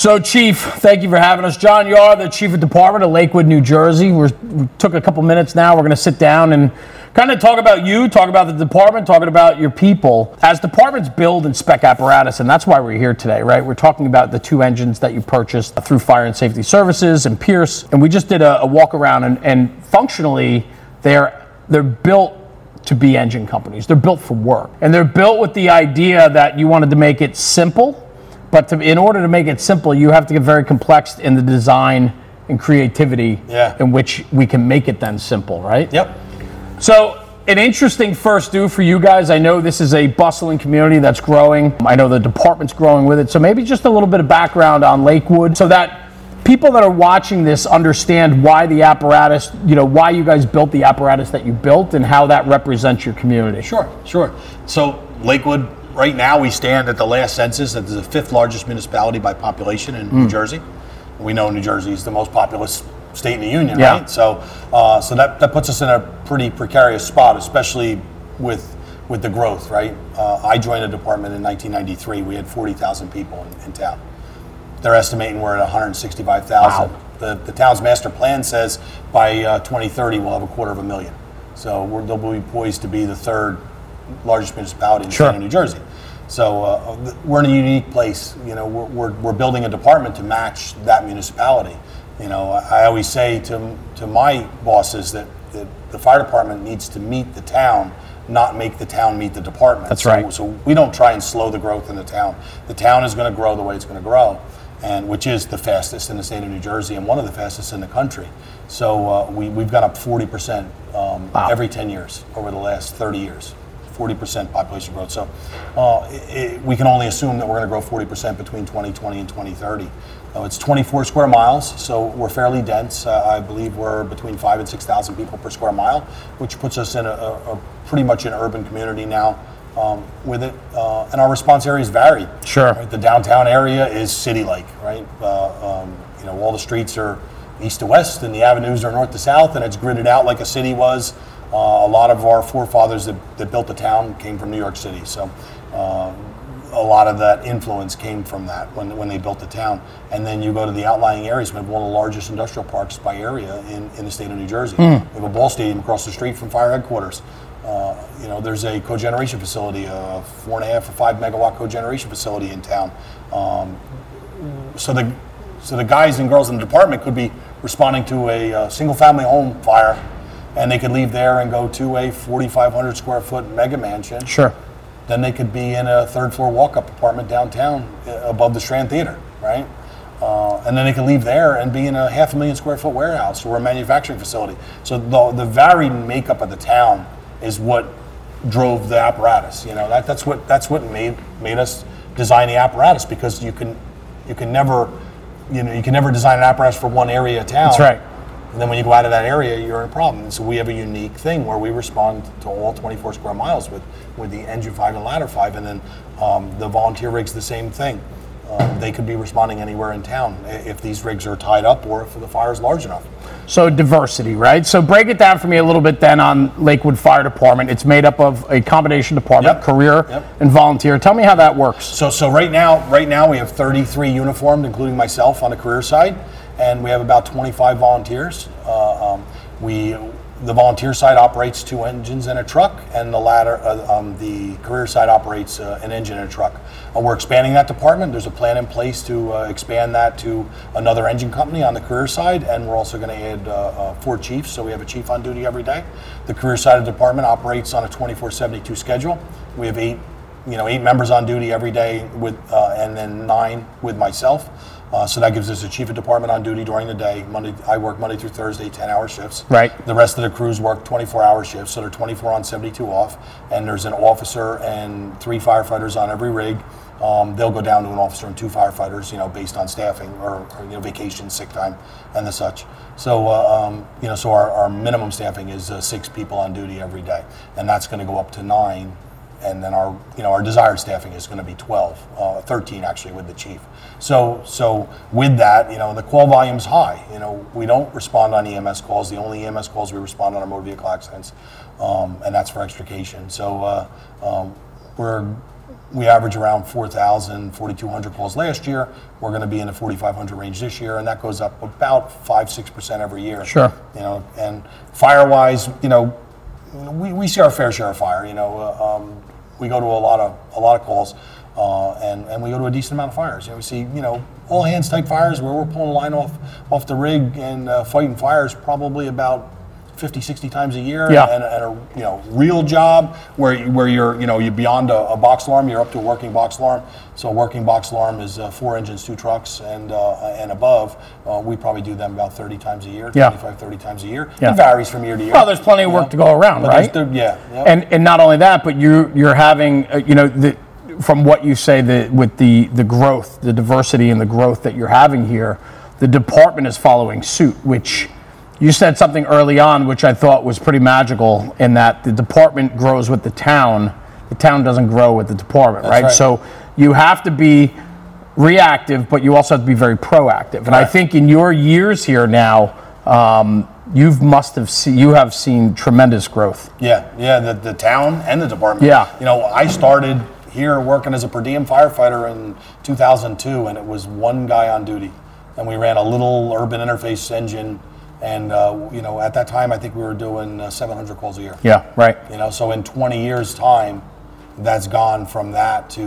So, Chief, thank you for having us. John Yar, the Chief of Department of Lakewood, New Jersey. We took a couple minutes now. We're going to sit down and kind of talk about you, talk about the department, talking about your people. As departments build and spec apparatus, and that's why we're here today, right? We're talking about the two engines that you purchased through Fire and Safety Services and Pierce. And we just did a walk around, and functionally, they're built to be engine companies. They're built for work. And they're built with the idea that you wanted to make it simple. But in order to make it simple, you have to get very complex in the design and creativity in which we can make it then simple, right? Yep. So an interesting first due for you guys. I know this is a bustling community that's growing. I know the department's growing with it. So maybe just a little bit of background on Lakewood so that people that are watching this understand why the apparatus, why you guys built the apparatus that you built and how that represents your community. Sure. So Lakewood, right now, we stand at the last census as the fifth largest municipality by population in New Jersey. We know New Jersey is the most populous state in the union, right? So that puts us in a pretty precarious spot, especially with the growth, right? I joined the department in 1993. We had 40,000 people in town. They're estimating we're at 165,000. Wow. The town's master plan says by 2030 we'll have 250,000. So they'll be poised to be the third largest municipality in the state of New Jersey. So we're in a unique place. We're building a department to match that municipality. I always say to my bosses that the fire department needs to meet the town, not make the town meet the department. That's right. So we don't try and slow the growth in the town. The town is going to grow the way it's going to grow, and which is the fastest in the state of New Jersey and one of the fastest in the country. So we've gone up 40% every 10 years over the last 30 years. 40% population growth. So we can only assume that we're going to grow 40% between 2020 and 2030. It's 24 square miles, so we're fairly dense. I believe we're between 5,000 and 6,000 people per square mile, which puts us in a pretty much an urban community now with it. And our response areas vary. Sure. Right? The downtown area is city-like, right? All the streets are east to west and the avenues are north to south, and it's gridded out like a city was. A lot of our forefathers that built the town came from New York City, so a lot of that influence came from that when they built the town. And then you go to the outlying areas. We have one of the largest industrial parks by area in the state of New Jersey. We have a ball stadium across the street from fire headquarters. There's a cogeneration facility, a 4.5 or 5 megawatt cogeneration facility in town. So the guys and girls in the department could be responding to a single family home fire, and they could leave there and go to a 4,500 square foot mega mansion. Sure. Then they could be in a third floor walk-up apartment downtown above the Strand Theater, right? And then they could leave there and be in a 500,000 square foot warehouse or a manufacturing facility. So the varied makeup of the town is what drove the apparatus. That's what made us design the apparatus, because you can never design an apparatus for one area of town. That's right. And then when you go out of that area, you're in a problem. And so we have a unique thing where we respond to all 24 square miles with the Engine 5 and Ladder 5, and then the volunteer rigs the same thing. They could be responding anywhere in town if these rigs are tied up or if the fire is large enough. So diversity, right? So break it down for me a little bit then on Lakewood Fire Department. It's made up of a combination department, career and volunteer. Tell me how that works. So right now we have 33 uniformed, including myself on the career side, and we have about 25 volunteers. The volunteer side operates 2 engines and a truck, and the career side operates an engine and a truck. We're expanding that department. There's a plan in place to expand that to another engine company on the career side, and we're also going to add 4 chiefs, so we have a chief on duty every day. The career side of the department operates on a 24/72 schedule. We have 8 members on duty every day and then 9 with myself. So that gives us a chief of department on duty during the day. I work Monday through Thursday, 10-hour shifts. Right. The rest of the crews work 24-hour shifts, so they're 24 on, 72 off. And there's an officer and 3 firefighters on every rig. They'll go down to an officer and 2 firefighters, based on staffing or vacation, sick time, and the such. So, so our minimum staffing is 6 people on duty every day, and that's going to go up to 9. And then our desired staffing is going to be 12, 13 actually with the chief. So with that, the call volume is high. We don't respond on EMS calls. The only EMS calls we respond on are motor vehicle accidents, and that's for extrication. So we're we average around 4,000, 4,200 calls last year. We're going to be in the 4,500 range this year, and that goes up about 5-6% every year. Sure. You know, and fire-wise, you know, we see our fair share of fire. You know, we go to a lot of calls, and we go to a decent amount of fires. You know, we see, you know, all hands type fires where we're pulling a line off the rig and fighting fires probably about 50, 60 times a year. Yeah. And a, you know, real job where you're, you know, you're beyond a box alarm, you're up to a working box alarm. So a working box alarm is 4 engines, 2 trucks, and above. We probably do them about 30 times a year, 25, 30 times a year. Yeah. It varies from year to year. Well, there's plenty of work to go around, right? Yeah. And not only that, but you're having, you know, from what you say, with the growth, the diversity and the growth that you're having here, the department is following suit, which you said something early on, which I thought was pretty magical, in that the department grows with the town doesn't grow with the department, right? So you have to be reactive, but you also have to be very proactive. And I think in your years here now, you have seen tremendous growth. Yeah, the town and the department. Yeah. You know, I started here working as a per diem firefighter in 2002, and it was one guy on duty, and we ran a little urban interface engine. And, you know, at that time, I think we were doing 700 calls a year. Yeah, right. You know, so in 20 years' time, that's gone from that to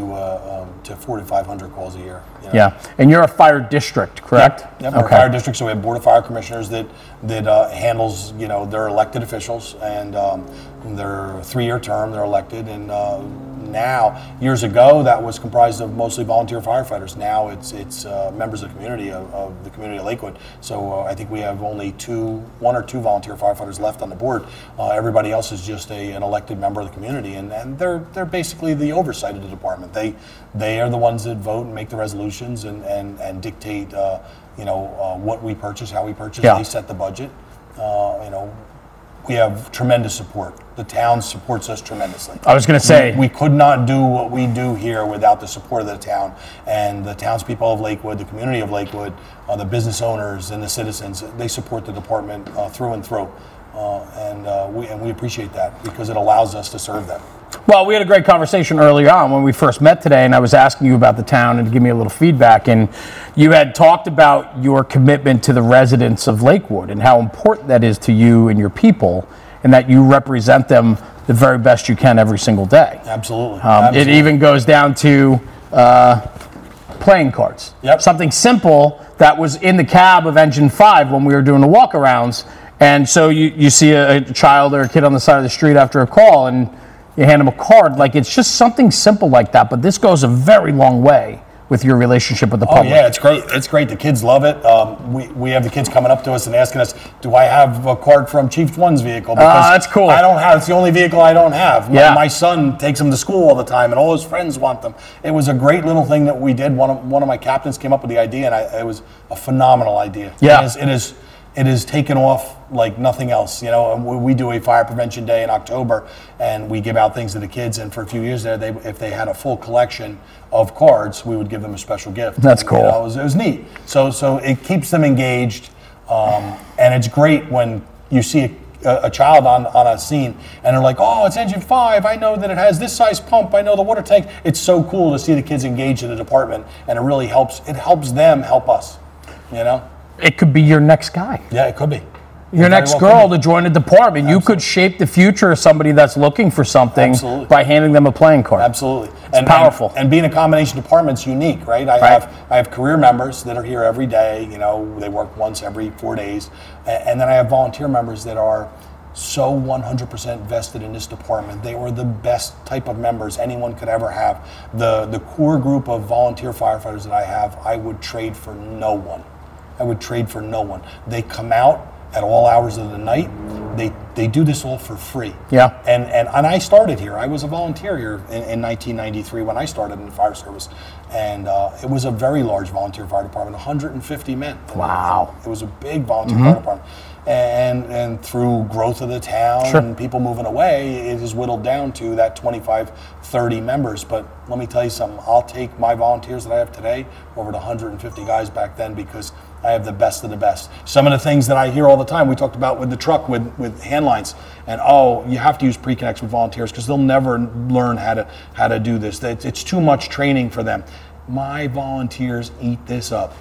4,500 calls a year. You know? Yeah, and you're a fire district, correct? Yep. We're a fire district, so we have Board of Fire Commissioners that handles, you know, their elected officials, and their 3-year term, they're elected, and now, years ago, that was comprised of mostly volunteer firefighters. Now it's members of the community of Lakewood. So I think we have only 1 or 2 volunteer firefighters left on the board. Everybody else is just an elected member of the community, and they're basically the oversight of the department. They are the ones that vote and make the resolutions and dictate what we purchase, how we purchase. Yeah. They set the budget. You know, we have tremendous support. The town supports us tremendously. I was going to say, we could not do what we do here without the support of the town, and the townspeople of Lakewood, the community of Lakewood, the business owners and the citizens. They support the department through and through, and we appreciate that because it allows us to serve them. well, we had a great conversation earlier on when we first met today, and I was asking you about the town and to give me a little feedback, and you had talked about your commitment to the residents of Lakewood and how important that is to you and your people, and that you represent them the very best you can every single day. Absolutely. It even goes down to playing cards. Yep. Something simple that was in the cab of Engine 5 when we were doing the walkarounds, and so you see a child or a kid on the side of the street after a call, and you hand them a card. Like, it's just something simple like that, but this goes a very long way with your relationship with the public. Oh yeah, it's great. It's great. The kids love it. We have the kids coming up to us and asking us, "Do I have a card from Chief One's vehicle?" Because that's cool. I don't have. It's the only vehicle I don't have. My Yeah. son takes them to school all the time, and all his friends want them. It was a great little thing that we did. One of my captains came up with the idea, and it was a phenomenal idea. Yeah. It is taken off like nothing else. You know, and we do a fire prevention day in October, and we give out things to the kids. And for a few years there, if they had a full collection of cards, we would give them a special gift. That's cool. You know, it was neat. So it keeps them engaged, and it's great when you see a child on a scene and they're like, "Oh, it's Engine 5. I know that it has this size pump. I know the water tank." It's so cool to see the kids engaged in the department, and it really helps. It helps them help us. You know. It could be your next guy. Yeah, it could be. Your It very next well girl could to join a department. You could shape the future of somebody that's looking for something Absolutely. by handing them a playing card. Absolutely. It's powerful. And being a combination department's unique, right? I have career members that are here every day. You know, they work once every 4 days, and then I have volunteer members that are so 100% vested in this department. They were the best type of members anyone could ever have. The core group of volunteer firefighters that I have, I would trade for no one. They come out at all hours of the night. They do this all for free. Yeah. And I started here. I was a volunteer here in 1993 when I started in the fire service, and it was a very large volunteer fire department, 150 men. Wow. It was a big volunteer fire department. And through growth of the town Sure. and people moving away, it is whittled down to that 25, 30 members. But let me tell you something, I'll take my volunteers that I have today over the 150 guys back then, because I have the best of the best. Some of the things that I hear all the time, we talked about with the truck, with handling landlines. And oh, you have to use pre-connects with volunteers because they'll never learn how to do this. It's too much training for them. My volunteers eat this up.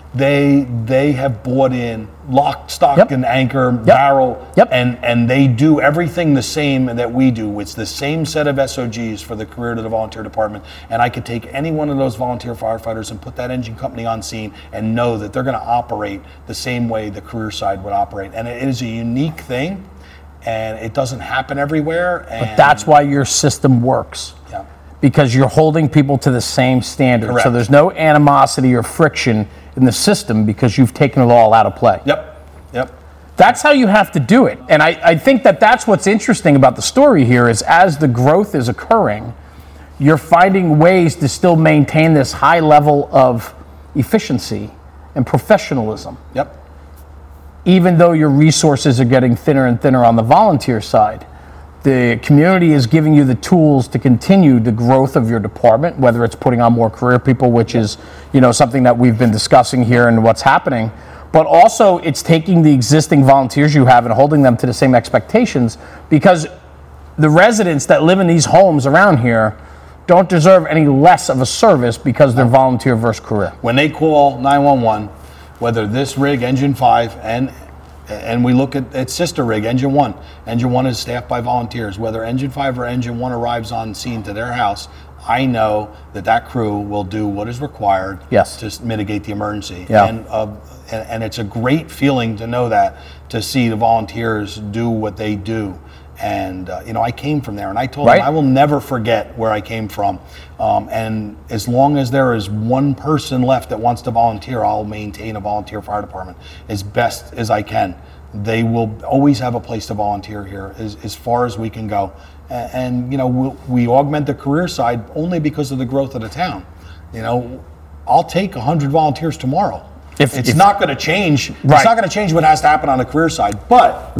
They have bought in lock, stock, and anchor, barrel, and they do everything the same that we do. It's the same set of SOGs for the career to the volunteer department. And I could take any one of those volunteer firefighters and put that engine company on scene and know that they're going to operate the same way the career side would operate. And it is a unique thing, and it doesn't happen everywhere. But that's why your system works. Yeah. Because you're holding people to the same standard. Correct. So there's no animosity or friction in the system because you've taken it all out of play. Yep. That's how you have to do it. And I think that that's what's interesting about the story here is as the growth is occurring, you're finding ways to still maintain this high level of efficiency and professionalism. Yep. Even though your resources are getting thinner and thinner on the volunteer side. The community is giving you the tools to continue the growth of your department, whether it's putting on more career people, which is, something that we've been discussing here and what's happening, but also it's taking the existing volunteers you have and holding them to the same expectations because the residents that live in these homes around here don't deserve any less of a service because they're volunteer versus career. When they call 911, whether this rig, Engine 5, and we look at sister rig, Engine 1. Engine 1 is staffed by volunteers. Whether Engine 5 or Engine 1 arrives on scene to their house, I know that crew will do what is required to mitigate the emergency. Yeah. And it's a great feeling to know that, to see the volunteers do what they do. And, I came from there, and I told them I will never forget where I came from. And as long as there is one person left that wants to volunteer, I'll maintain a volunteer fire department as best as I can. They will always have a place to volunteer here as far as we can go. And we augment the career side only because of the growth of the town. I'll take 100 volunteers tomorrow. It's not going to change. It's not going to change what has to happen on the career side. But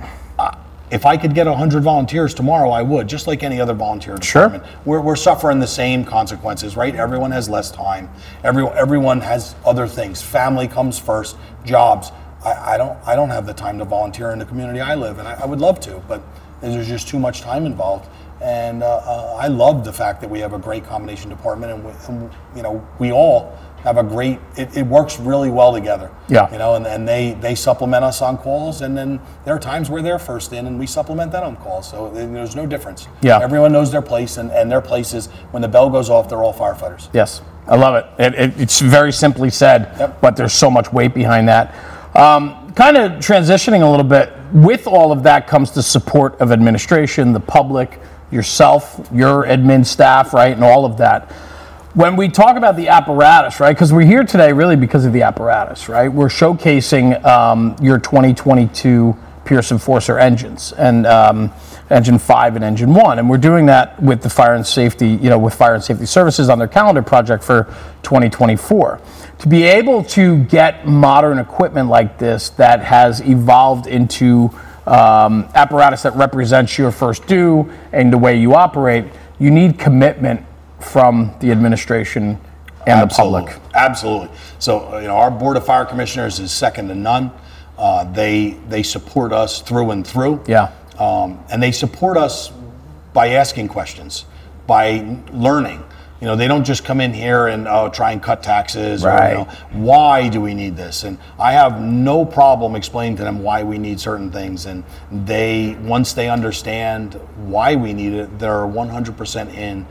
if I could get 100 volunteers tomorrow, I would, just like any other volunteer department. We're suffering the same consequences, right? Everyone has less time. Everyone has other things. Family comes first. Jobs. I don't have the time to volunteer in the community I live in. I would love to, but there's just too much time involved. And I love the fact that we have a great combination department, and we all have a great. It works really well together. Yeah. And they supplement us on calls, and then there are times where they're first in, and we supplement that on calls. So there's no difference. Yeah. Everyone knows their place, and their place is when the bell goes off, they're all firefighters. Yes, I love it. It's very simply said, but there's so much weight behind that. Kind of transitioning a little bit, with all of that comes the support of administration, the public, yourself, your admin staff, right, and all of that. When we talk about the apparatus, right, because we're here today really because of the apparatus, right? We're showcasing your 2022 Pierce Enforcer engines, and Engine 5 and Engine 1, and we're doing that with the Fire and Safety, with Fire and Safety Services on their calendar project for 2024. To be able to get modern equipment like this that has evolved into apparatus that represents your first due and the way you operate, you need commitment from the administration and the public. Absolutely. So, our Board of Fire Commissioners is second to none. They support us through and through. Yeah. And they support us by asking questions, by learning. They don't just come in here and try and cut taxes. Right. Or, why do we need this? And I have no problem explaining to them why we need certain things. And once they understand why we need it, they're 100% in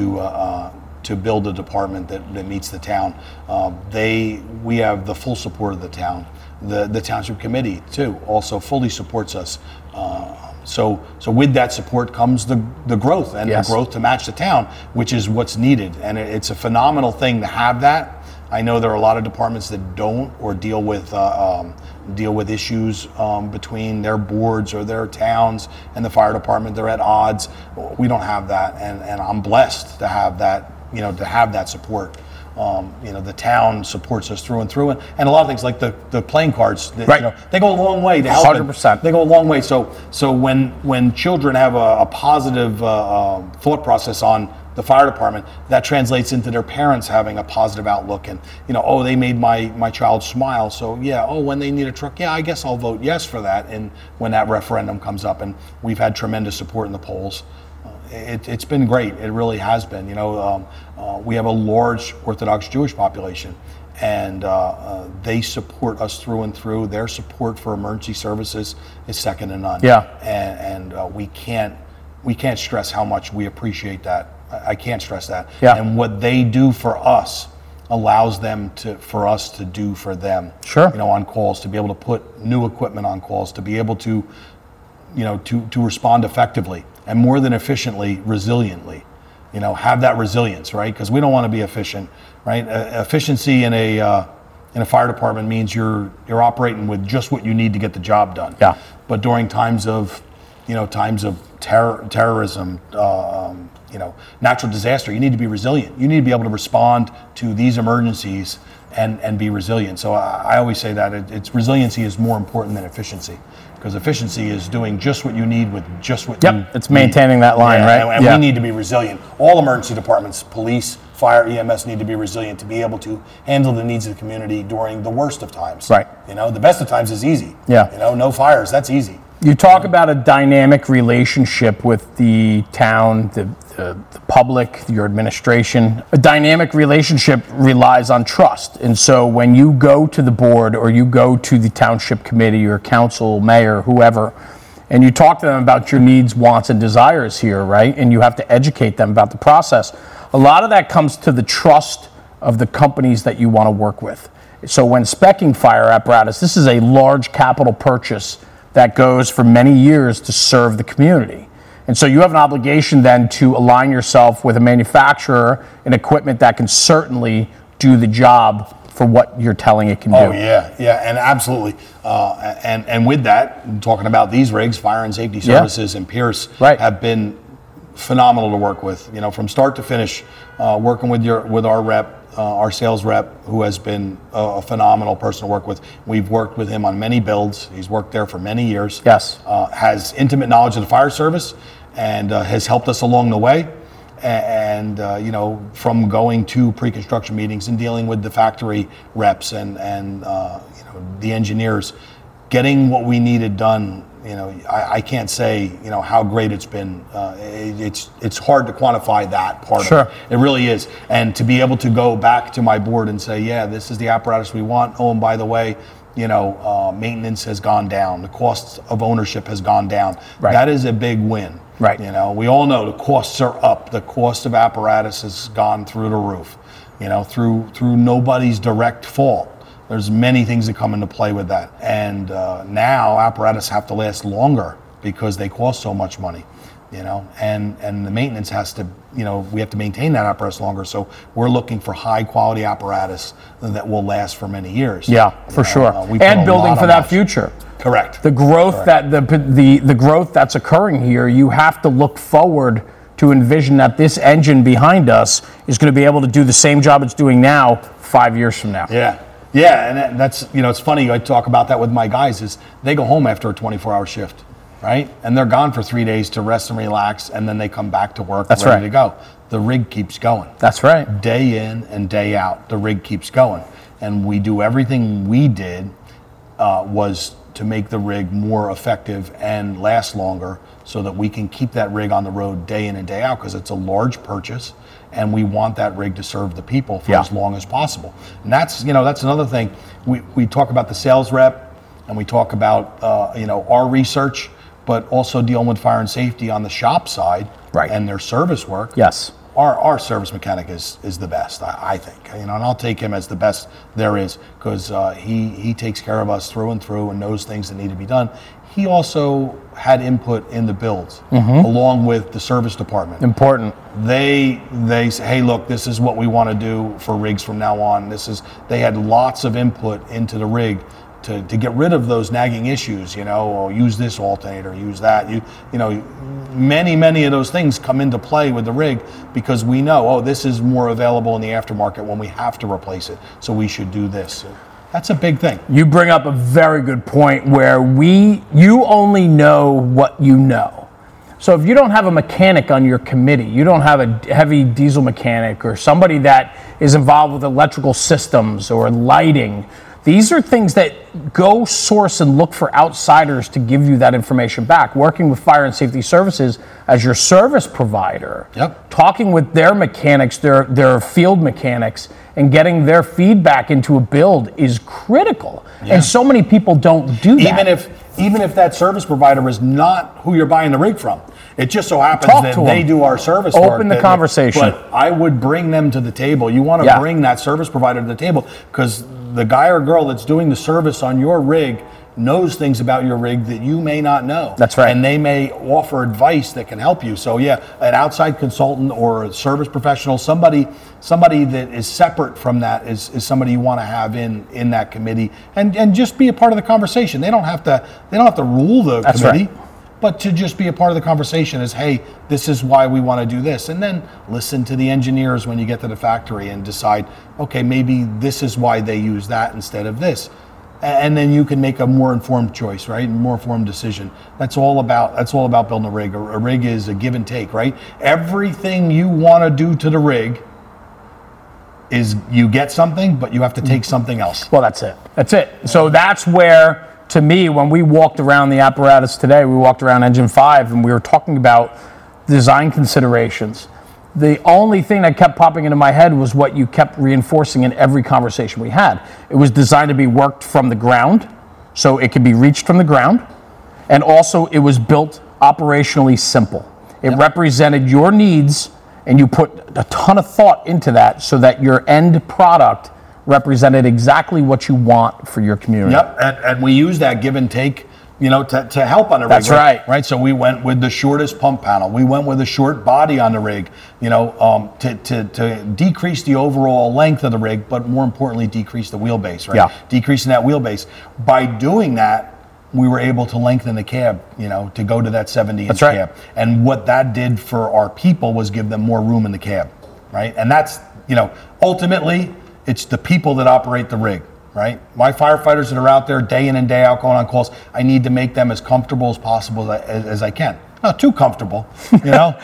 to build a department that meets the town. We have the full support of the town. The Township Committee, too, also fully supports us. So with that support comes the growth, and the growth to match the town, which is what's needed. And it's a phenomenal thing to have that. I know there are a lot of departments that don't, or deal with issues between their boards or their towns and the fire department. They're at odds. We don't have that, and I'm blessed to have that. To have that support. The town supports us through and through, and a lot of things like the playing cards. They go a long way to help. 100%. They go a long way. So when children have a positive thought process on the fire department, that translates into their parents having a positive outlook, and they made my child smile, so yeah, when they need a truck, yeah, I guess I'll vote yes for that. And when that referendum comes up, and we've had tremendous support in the polls. It's been great. It really has been. We have a large Orthodox Jewish population, and they support us through and through. Their support for emergency services is second to none. Yeah. And we can't stress how much we appreciate that. I can't stress that. Yeah. And what they do for us allows for us to do for them. Sure. On calls, to be able to put new equipment on calls, to be able to respond effectively and more than efficiently, resiliently. Have that resilience, right? Because we don't want to be efficient, right? Efficiency in a fire department means you're operating with just what you need to get the job done. Yeah. But during times of terrorism, natural disaster, you need to be resilient. You need to be able to respond to these emergencies and be resilient. So I always say that resiliency is more important than efficiency, because efficiency is doing just what you need with just what you need. It's maintaining that line, right? And we need to be resilient. All emergency departments, police, fire, EMS, need to be resilient to be able to handle the needs of the community during the worst of times. Right. The best of times is easy. Yeah. No fires, that's easy. You talk about a dynamic relationship with the town, the public, your administration. A dynamic relationship relies on trust. And so when you go to the board or you go to the township committee or council, mayor, whoever, and you talk to them about your needs, wants, and desires here, right? And you have to educate them about the process. A lot of that comes to the trust of the companies that you want to work with. So when speccing fire apparatus, this is a large capital purchase that goes for many years to serve the community. And so you have an obligation then to align yourself with a manufacturer and equipment that can certainly do the job for what you're telling it can do. Oh, yeah, and absolutely. And with that, talking about these rigs, Fire and Safety Services and Pierce have been phenomenal to work with. From start to finish, working with our rep, our sales rep, who has been a phenomenal person to work with. We've worked with him on many builds. He's worked there for many years. Yes. Has intimate knowledge of the fire service, and has helped us along the way. And from going to pre-construction meetings and dealing with the factory reps and the engineers, getting what we needed done. I can't say how great it's been. It's hard to quantify that part of it. It really is. And to be able to go back to my board and say, yeah, this is the apparatus we want. Oh, and by the way, maintenance has gone down. The cost of ownership has gone down. Right. That is a big win. Right. We all know the costs are up. The cost of apparatus has gone through the roof. Through nobody's direct fault. There's many things that come into play with that. And now apparatus have to last longer because they cost so much money, and the maintenance has to, we have to maintain that apparatus longer. So we're looking for high quality apparatus that will last for many years. Yeah, for sure. And building for that future. Correct. The growth the growth that's occurring here, you have to look forward to envision that this engine behind us is going to be able to do the same job it's doing now 5 years from now. Yeah, and that's, it's funny, I talk about that with my guys, is they go home after a 24-hour shift, right? And they're gone for 3 days to rest and relax, and then they come back to work ready to go. The rig keeps going. That's right. Day in and day out, the rig keeps going. And we do everything we did was to make the rig more effective and last longer so that we can keep that rig on the road day in and day out, because it's a large purchase. And we want that rig to serve the people for as long as possible. And that's another thing. We talk about the sales rep, and we talk about our research, but also dealing with fire and safety on the shop side and their service work. Yes. Our service mechanic is the best, I think. And I'll take him as the best there is, because he takes care of us through and through and knows things that need to be done. He also had input in the builds, along with the service department. Important. They say, hey, look, this is what we want to do for rigs from now on. They had lots of input into the rig to get rid of those nagging issues. Use this alternator, use that. Many of those things come into play with the rig, because we know, this is more available in the aftermarket when we have to replace it. So we should do this. That's a big thing. You bring up a very good point where you only know what you know. So if you don't have a mechanic on your committee, you don't have a heavy diesel mechanic or somebody that is involved with electrical systems or lighting, these are things that go source and look for outsiders to give you that information back. Working with Fire and Safety Services as your service provider, talking with their mechanics, their field mechanics, and getting their feedback into a build is critical. And so many people don't do that. Even if that service provider is not who you're buying the rig from. It just so happens that they do our service work. Open the conversation. But I would bring them to the table. You want to bring that service provider to the table because the guy or girl that's doing the service on your rig knows things about your rig that you may not know. That's right. And they may offer advice that can help you. So an outside consultant or a service professional, somebody that is separate from that is somebody you want to have in that committee and just be a part of the conversation. They don't have to rule the committee. Right. But to just be a part of the conversation is, hey, this is why we want to do this. And then listen to the engineers when you get to the factory and decide, okay, maybe this is why they use that instead of this. And then you can make a more informed choice, right? More informed decision. That's all about building a rig. A rig is a give and take, right? Everything you want to do to the rig is you get something, but you have to take something else. Well, that's it. So that's where, to me, when we walked around the apparatus today, we walked around Engine 5 and we were talking about design considerations. The only thing that kept popping into my head was what you kept reinforcing in every conversation we had. It was designed to be worked from the ground, so it could be reached from the ground, and also it was built operationally simple. It represented your needs, and you put a ton of thought into that so that your end product represented exactly what you want for your community. And we use that give and take, to help on the rig. That's right. Right. So we went with the shortest pump panel. We went with a short body on the rig, to decrease the overall length of the rig, but more importantly, decrease the wheelbase, right? Yeah. Decreasing that wheelbase. By doing that, we were able to lengthen the cab, to go to that 70-inch cab. And what that did for our people was give them more room in the cab, right? And that's, ultimately, it's the people that operate the rig, right? My firefighters that are out there day in and day out going on calls, I need to make them as comfortable as possible as I can. Not too comfortable, We don't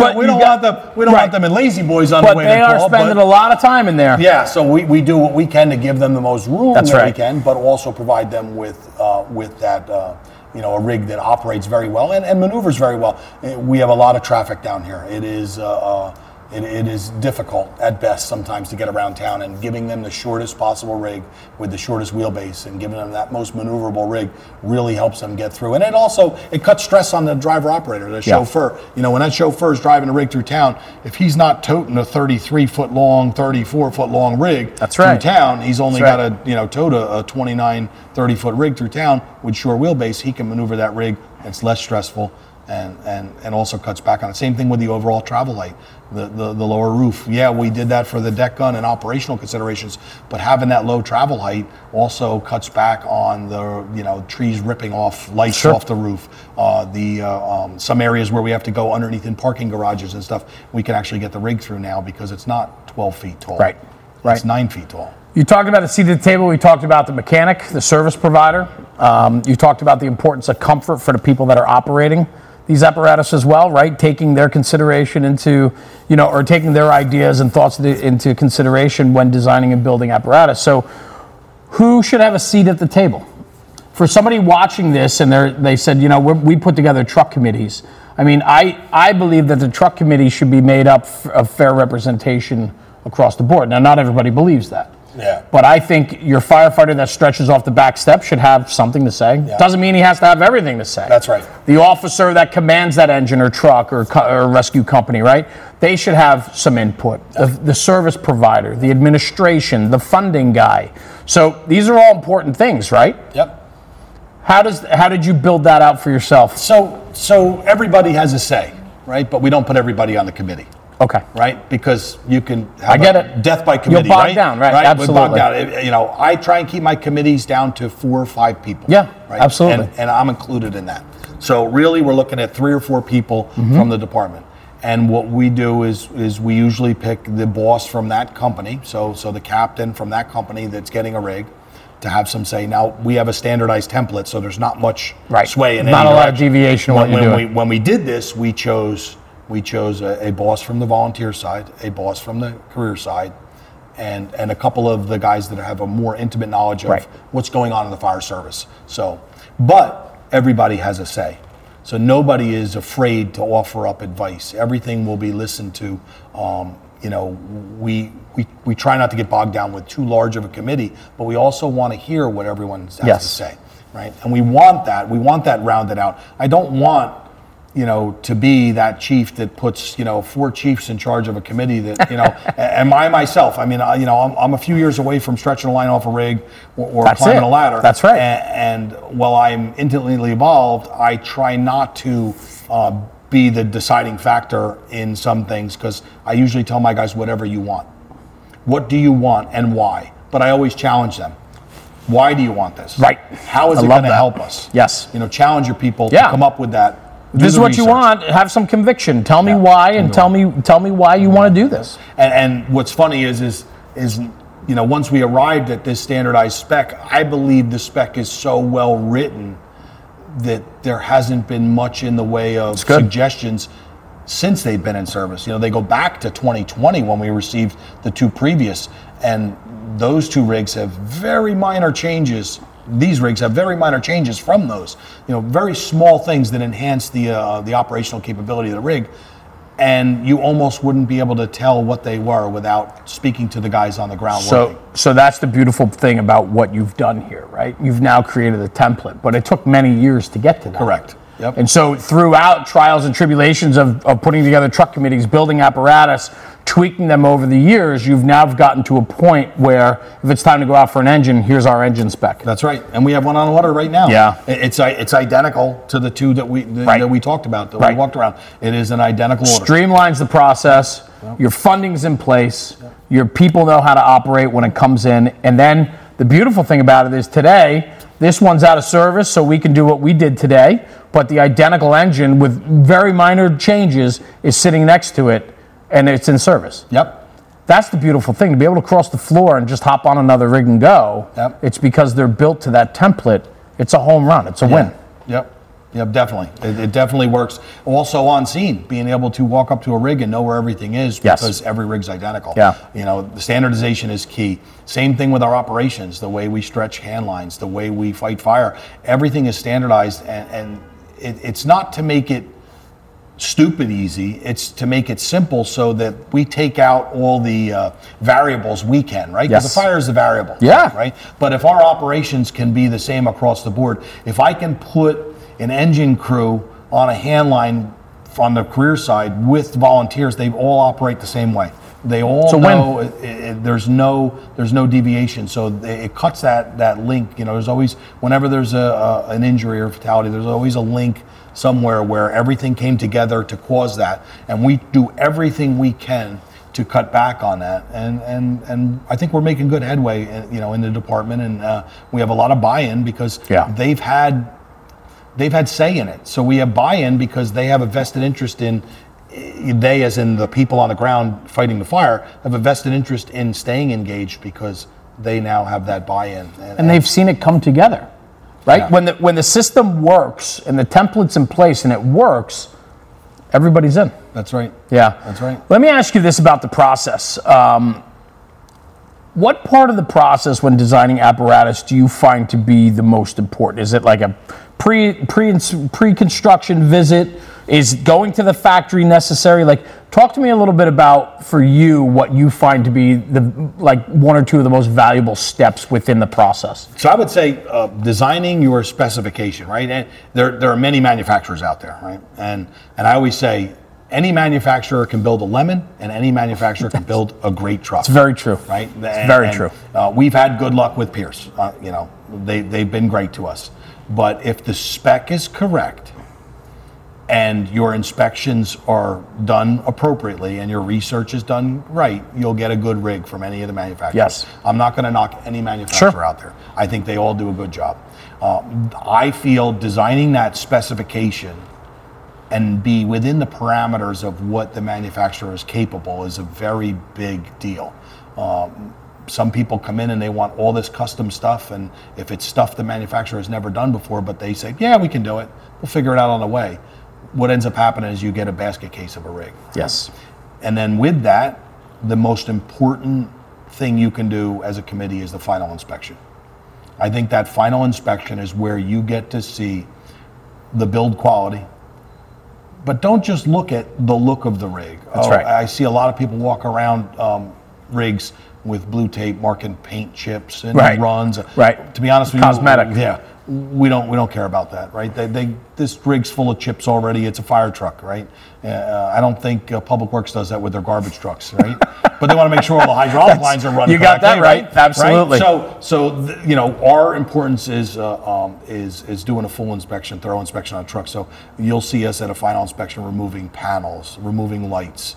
want them in lazy boys on the way to call. But they are spending a lot of time in there. Yeah, so we do what we can to give them the most room we can, but also provide them with that, a rig that operates very well and maneuvers very well. We have a lot of traffic down here. It is it is difficult at best sometimes to get around town, and giving them the shortest possible rig with the shortest wheelbase and giving them that most maneuverable rig really helps them get through. And it cuts stress on the driver operator, the chauffeur. When that chauffeur is driving a rig through town, if he's not toting a 33-foot long, 34-foot long rig through town, he's only got to tote a 29, 30-foot rig through town with short wheelbase. He can maneuver that rig. It's less stressful. And also cuts back on it. Same thing with the overall travel light, the lower roof. Yeah, we did that for the deck gun and operational considerations, but having that low travel height also cuts back on the trees ripping off lights off the roof. Some areas where we have to go underneath in parking garages and stuff, we can actually get the rig through now because it's not 12 feet tall. Right. It's 9 feet tall. You talked about the seat at the table. We talked about the mechanic, the service provider. You talked about the importance of comfort for the people that are operating these apparatus as well, right? Taking their consideration into, or taking their ideas and thoughts into consideration when designing and building apparatus. So who should have a seat at the table? For somebody watching this and they said, we put together truck committees. I mean, I believe that the truck committee should be made up of fair representation across the board. Now, not everybody believes that. Yeah. But I think your firefighter that stretches off the back step should have something to say. Yeah. Doesn't mean he has to have everything to say. That's right. The officer that commands that engine or truck or rescue company, right? They should have some input. The service provider, the administration, the funding guy. So these are all important things, right? Yep. How did you build that out for yourself? So everybody has a say, right? But we don't put everybody on the committee. Okay. Right? Because you can have death by committee. You'll bog down, right? Absolutely. I try and keep my committees down to 4 or 5 people. Yeah, right? absolutely. And I'm included in that. So really we're looking at 3 or 4 people from the department. And what we do is we usually pick the boss from that company, so the captain from that company that's getting a rig, to have some say. Now, we have a standardized template, so there's not much sway in not any a lot of direction. deviation in what you're doing. When we did this, we chose a boss from the volunteer side, a boss from the career side, and a couple of the guys that have a more intimate knowledge of what's going on in the fire service. So, but everybody has a say. So nobody is afraid to offer up advice. Everything will be listened to. You know, we try not to get bogged down with too large of a committee, but we also want to hear what everyone has to say, right? And we want that rounded out. I don't want, you know, to be that chief that puts, you know, 4 chiefs in charge of a committee that, you know, and myself, I mean, you know, I'm a few years away from stretching a line off a rig or climbing a ladder. That's right. And while I'm intimately involved, I try not to be the deciding factor in some things, because I usually tell my guys, whatever you want. What do you want and why? But I always challenge them. Why do you want this? Right. How is it going to help us? Yes. You know, challenge your people to come up with that. This is what you want. Have some conviction. Tell me why, and tell me why you want to do this. And what's funny is you know, once we arrived at this standardized spec, I believe the spec is so well written that there hasn't been much in the way of suggestions since they've been in service. You know, they go back to 2020 when we received the 2 previous, and those 2 rigs have very minor changes. These rigs have very minor changes from those. You know, very small things that enhance the operational capability of the rig, and you almost wouldn't be able to tell what they were without speaking to the guys on the ground working. So that's the beautiful thing about what you've done here, right? You've now created a template, but it took many years to get to that. Correct. Yep. And so throughout trials and tribulations of putting together truck committees, building apparatus, tweaking them over the years, you've now gotten to a point where if it's time to go out for an engine, here's our engine spec. That's right. And we have one on order right now. Yeah. It's identical to the 2 that we talked about, that we walked around. It is an identical order. Streamlines the process. Yep. Your funding's in place. Yep. Your people know how to operate when it comes in. And then the beautiful thing about it is today, this one's out of service, so we can do what we did today, but the identical engine with very minor changes is sitting next to it, and it's in service. Yep. That's the beautiful thing, to be able to cross the floor and just hop on another rig and go. Yep. It's because they're built to that template. It's a home run. It's a win. Yep. Yep, definitely. It definitely works. Also on scene, being able to walk up to a rig and know where everything is, because every rig's identical. Yeah. You know, the standardization is key. Same thing with our operations, the way we stretch hand lines, the way we fight fire. Everything is standardized, and it's not to make it stupid easy, it's to make it simple so that we take out all the variables we can, right? Because the fire is the variable. Yeah. Right? But if our operations can be the same across the board, if I can put an engine crew on a hand line on the career side with volunteers, they all operate the same way. They all know there's no deviation, so it cuts that link. You know, there's always, whenever there's an injury or fatality, there's always a link somewhere where everything came together to cause that, and we do everything we can to cut back on that, and I think we're making good headway, you know, in the department, and we have a lot of buy-in because they've had say in it. So we have buy-in because they have a vested interest in, they as in the people on the ground fighting the fire, have a vested interest in staying engaged because they now have that buy-in. And they've seen it come together, right? Yeah. When the system works and the template's in place and it works, everybody's in. That's right. Yeah. That's right. Let me ask you this about the process. What part of the process when designing apparatus do you find to be the most important? Is it like a pre-construction visit? Is going to the factory necessary? Like, talk to me a little bit about, for you, what you find to be the 1 or 2 of the most valuable steps within the process. So I would say designing your specification, right? And there are many manufacturers out there, right? And I always say, any manufacturer can build a lemon, and any manufacturer can build a great truck. It's very true. Right? It's very true. We've had good luck with Pierce. You know, they've been great to us. But if the spec is correct, and your inspections are done appropriately, and your research is done right, you'll get a good rig from any of the manufacturers. Yes. I'm not going to knock any manufacturer out there. I think they all do a good job. I feel designing that specification and be within the parameters of what the manufacturer is capable is a very big deal. some people come in and they want all this custom stuff, and if it's stuff the manufacturer has never done before, but they say, yeah, we can do it, we'll figure it out on the way. What ends up happening is you get a basket case of a rig. Yes. And then with that, the most important thing you can do as a committee is the final inspection. I think that final inspection is where you get to see the build quality, but don't just look at the look of the rig. That's right. I see a lot of people walk around rigs with blue tape marking paint chips and runs. Right. To be honest with Cosmetic. you, yeah, we don't care about that, right? This rig's full of chips already. It's a fire truck, right? I don't think Public Works does that with their garbage trucks, right? But they want to make sure all the hydraulic lines are running. You got that right. Absolutely. Right? So you know, our importance is doing a full inspection, thorough inspection on a truck. So you'll see us at a final inspection removing panels, removing lights,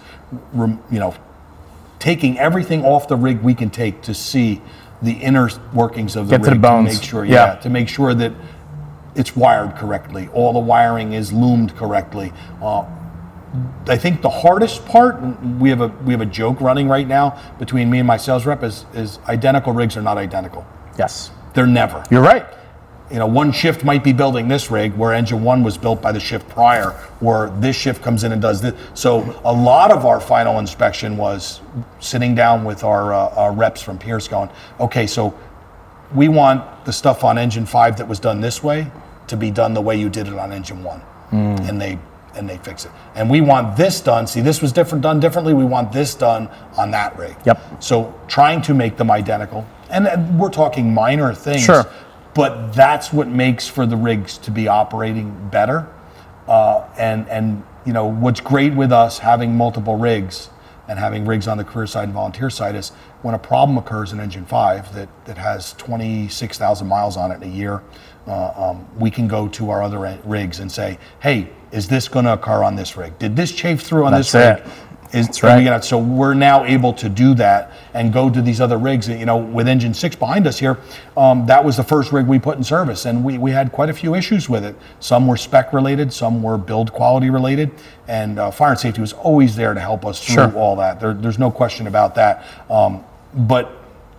taking everything off the rig we can take to see the inner workings of the rig. Get to the bones. To make sure, to make sure that it's wired correctly, all the wiring is loomed correctly. I think the hardest part, we have a joke running right now between me and my sales rep, is identical rigs are not identical. Yes. They're never. You're right. You know, one shift might be building this rig where engine one was built by the shift prior, or this shift comes in and does this. So a lot of our final inspection was sitting down with our reps from Pierce going, okay, so we want the stuff on engine 5 that was done this way to be done the way you did it on engine 1. And they fix it. And we want this done. See, this was done differently. We want this done on that rig. Yep. So trying to make them identical. And we're talking minor things. Sure. But that's what makes for the rigs to be operating better. And you know, what's great with us having multiple rigs and having rigs on the career side and volunteer side is when a problem occurs in engine 5 that has 26,000 miles on it in a year, we can go to our other rigs and say, hey, is this going to occur on this rig? Did this chafe through on this rig? That's right. So we're now able to do that and go to these other rigs. You know, with engine 6 behind us here, that was the first rig we put in service, and we had quite a few issues with it. Some were spec related, some were build quality related, and Fire and Safety was always there to help us through all that. There's no question about that. But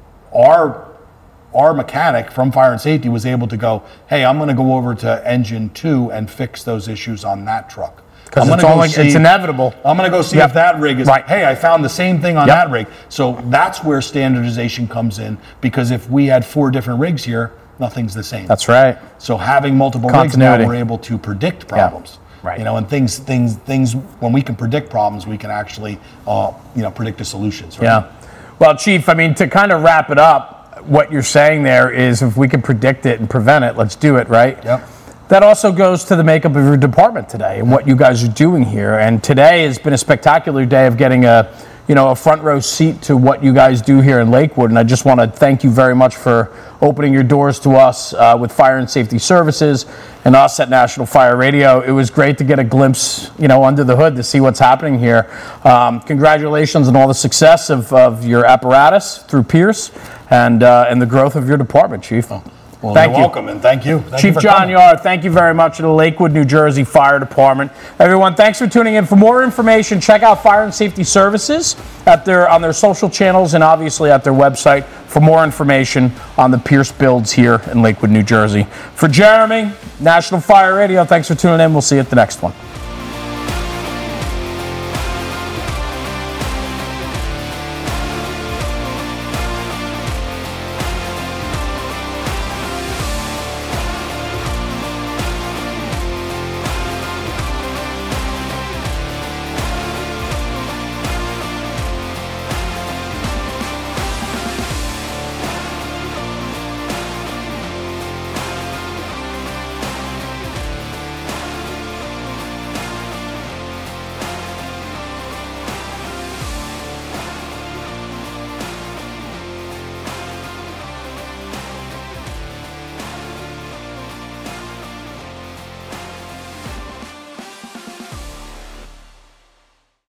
our mechanic from Fire and Safety was able to go, hey, I'm going to go over to engine 2 and fix those issues on that truck. Because it's inevitable. I'm going to go see if that rig is, hey, I found the same thing on that rig. So that's where standardization comes in, because if we had 4 different rigs here, nothing's the same. That's right. So having multiple rigs now, we're able to predict problems. Right. You know, and things when we can predict problems, we can actually predict the solutions. Right? Yeah. Well, Chief, I mean, to kind of wrap it up, what you're saying there is if we can predict it and prevent it, let's do it, right? Yep. That also goes to the makeup of your department today and what you guys are doing here. And today has been a spectacular day of getting a front row seat to what you guys do here in Lakewood. And I just want to thank you very much for opening your doors to us with Fire and Safety Services and us at National Fire Radio. It was great to get a glimpse, under the hood to see what's happening here. Congratulations on all the success of your apparatus through Pierce and the growth of your department, Chief. Well, you're welcome, and thank you. Chief John Yard, thank you very much to the Lakewood, New Jersey Fire Department. Everyone, thanks for tuning in. For more information, check out Fire and Safety Services on their social channels and obviously at their website for more information on the Pierce builds here in Lakewood, New Jersey. For Jeremy, National Fire Radio, thanks for tuning in. We'll see you at the next one.